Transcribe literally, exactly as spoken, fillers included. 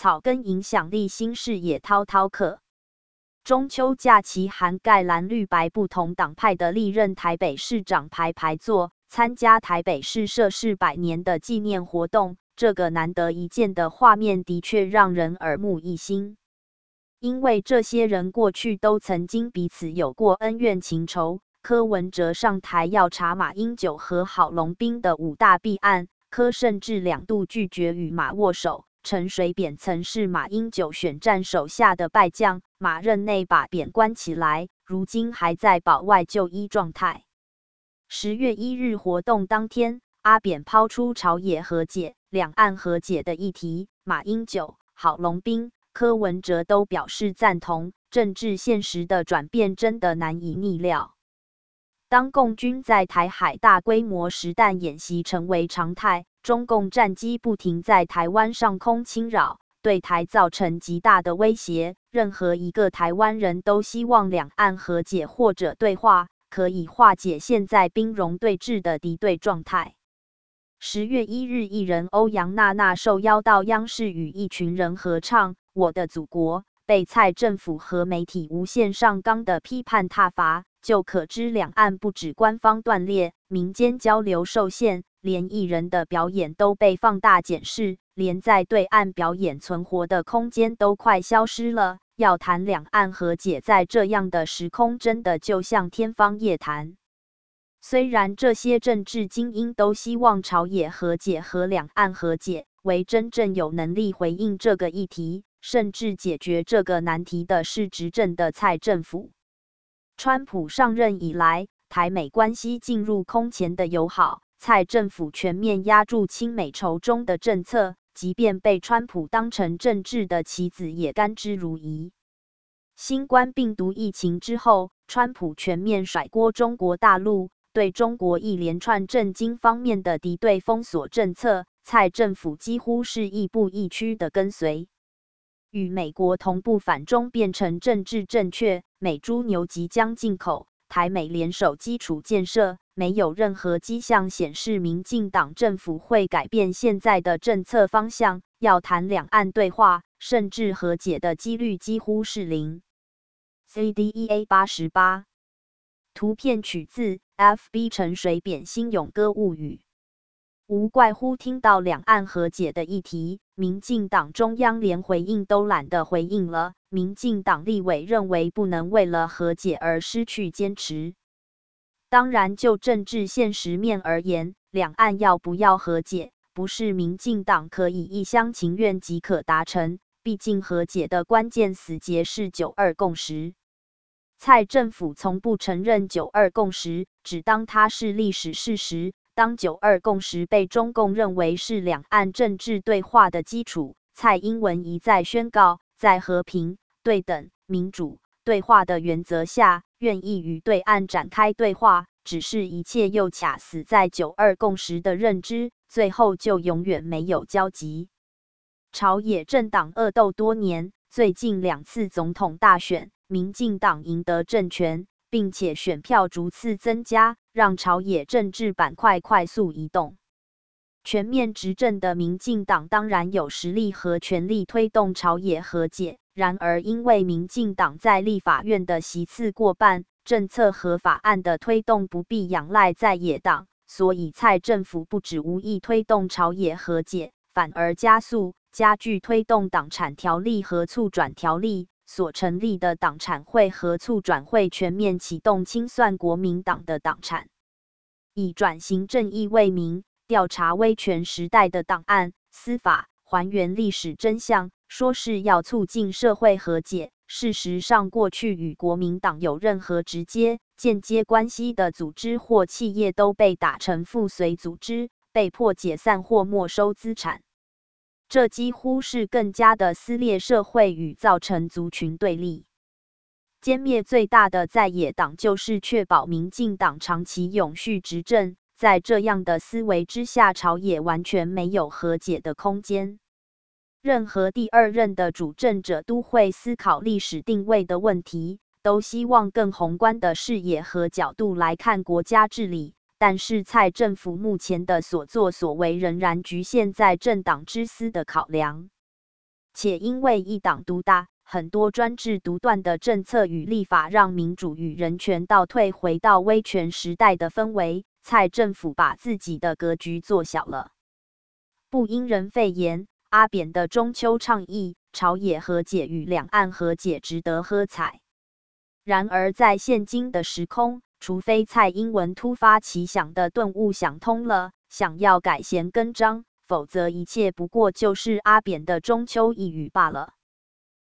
草根影响力新视野滔滔客。中秋假期涵盖蓝绿白不同党派的历任台北市长排排坐，参加台北市设市百年的纪念活动。这个难得一见的画面的确让人耳目一新，因为这些人过去都曾经彼此有过恩怨情仇。柯文哲上台要查马英九和郝龙斌的五大弊案，柯甚至两度拒绝与马握手。陈水扁曾是马英九选战手下的败将，马任内把扁关起来，如今还在保外就医状态。十月一日活动当天，阿扁抛出朝野和解、两岸和解的议题，马英九、郝龙斌、柯文哲都表示赞同。政治现实的转变真的难以逆料。当共军在台海大规模实弹演习成为常态，中共战机不停在台湾上空侵扰，对台造成极大的威胁。任何一个台湾人都希望两岸和解或者对话，可以化解现在兵戎对峙的敌对状态。十月一日，艺人欧阳娜娜受邀到央视与一群人合唱《我的祖国》，被蔡政府和媒体无限上纲的批判挞伐，就可知两岸不止官方断裂，民间交流受限，连艺人的表演都被放大检视，连在对岸表演存活的空间都快消失了。要谈两岸和解，在这样的时空真的就像天方夜谭。虽然这些政治精英都希望朝野和解和两岸和解，为真正有能力回应这个议题，甚至解决这个难题的是执政的蔡政府。川普上任以来，台美关系进入空前的友好，蔡政府全面压住亲美仇中的政策，即便被川普当成政治的棋子，也甘之如饴。新冠病毒疫情之后，川普全面甩锅中国大陆，对中国一连串政经方面的敌对封锁政策，蔡政府几乎是亦步亦趋的跟随。与美国同步反中变成政治正确，美猪牛即将进口，台美联手基础建设，没有任何迹象显示民进党政府会改变现在的政策方向，要谈两岸对话，甚至和解的几率几乎是零。C D E A 八十八， 图片取自 F B 陈水扁新勇歌物语。无怪乎听到两岸和解的议题，民进党中央连回应都懒得回应了。民进党立委认为不能为了和解而失去坚持。当然，就政治现实面而言，两岸要不要和解，不是民进党可以一厢情愿即可达成。毕竟和解的关键死结是九二共识。蔡政府从不承认九二共识，只当它是历史事实。当九二共识被中共认为是两岸政治对话的基础，蔡英文一再宣告，在和平、对等、民主对话的原则下，愿意与对岸展开对话，只是一切又卡死在九二共识的认知，最后就永远没有交集。朝野政党恶斗多年，最近两次总统大选，民进党赢得政权，并且选票逐次增加，让朝野政治板块快速移动。全面执政的民进党当然有实力和权力推动朝野和解，然而因为民进党在立法院的席次过半，政策和法案的推动不必仰赖在野党，所以蔡政府不只无意推动朝野和解，反而加速加剧推动党产条例和促转条例。所成立的党产会和促转会全面启动清算国民党的党产，以转型正义为名，调查威权时代的档案、司法，还原历史真相，说是要促进社会和解。事实上，过去与国民党有任何直接、间接关系的组织或企业都被打成附随组织，被迫解散或没收资产。这几乎是更加的撕裂社会与造成族群对立。歼灭最大的在野党就是确保民进党长期永续执政，在这样的思维之下，朝野完全没有和解的空间。任何第二任的主政者都会思考历史定位的问题，都希望更宏观的视野和角度来看国家治理。但是蔡政府目前的所作所为仍然局限在政党之私的考量。 且因为一党独大，很多专制独断的政策与立法，让民主与人权倒退回到威权时代的氛围。蔡政府把自己的格局做小了。不因人废言，阿扁的中秋倡议、朝野和解与两岸和解值得喝彩。然而在现今的时空，除非蔡英文突发奇想的顿悟想通了，想要改弦更张，否则一切不过就是阿扁的中秋一语罢了。